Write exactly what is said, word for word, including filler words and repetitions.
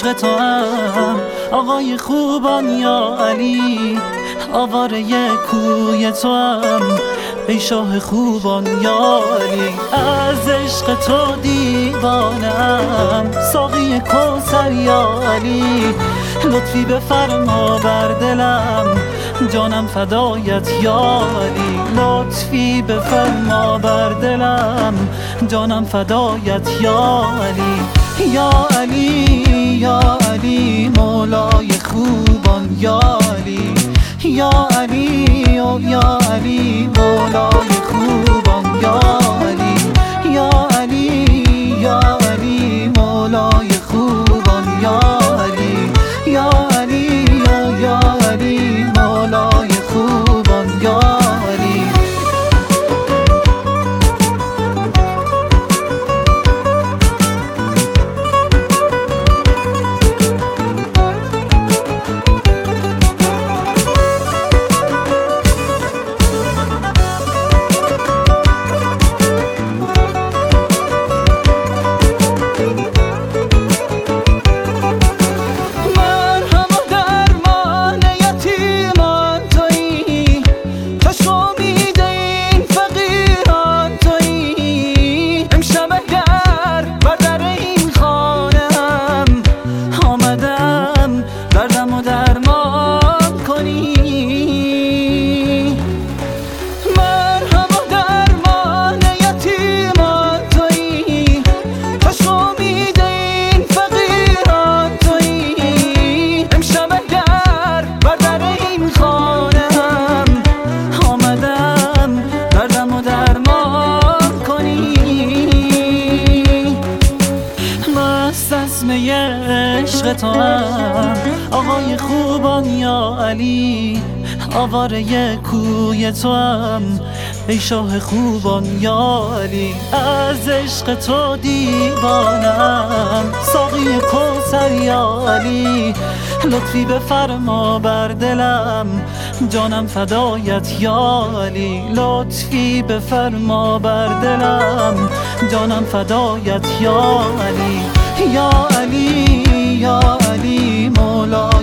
عشق تو هم آقای خوبان یا علی، آواره کوی تو هم ای شاه خوبان یا علی. از عشق تو دیوانم ساقی کوثر یا علی، لطفی بفرما بر دلم جانم فدایت یا علی، لطفی بفرما بر دلم جانم فدایت یا علی. یا علی یا علی مولای خوبان یا علی، یا علی و یا علی مولای خوبان یا علی، یا علی یا علی مولای خوبان یا علی، یا علی و یا علی مولای خوبان یا علی. عشق تو هم آقای خوبان یا علی، آواره کوی تو هم ای شاه خوبان یا علی. از عشق تو دیوانم ساقی کوثر یا علی، لطفی بفرما بر دلم جانم فدایت یا علی، لطفی بفرما بر دلم جانم فدایت یا علی، یا علی یا علی مولا